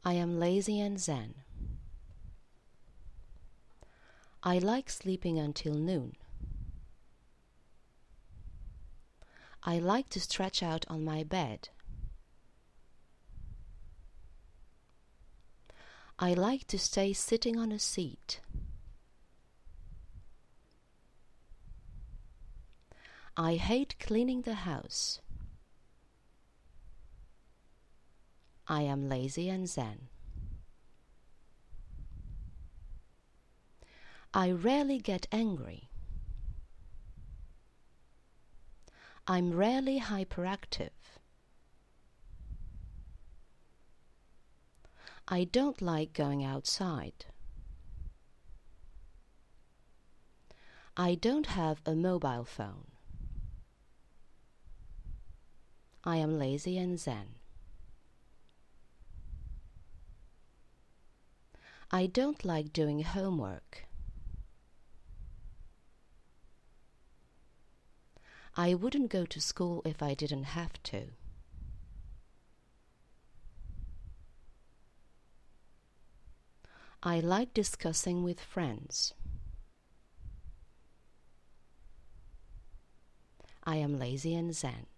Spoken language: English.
I am lazy and zen. I like sleeping until noon. I like to stretch out on my bed. I like to stay sitting on a seat. I hate cleaning the house. I am lazy and zen. I rarely get angry. I'm rarely hyperactive. I don't like going outside. I don't have a mobile phone. I am lazy and zen. I don't like doing homework. I wouldn't go to school if I didn't have to. I like discussing with friends. I am lazy and zen.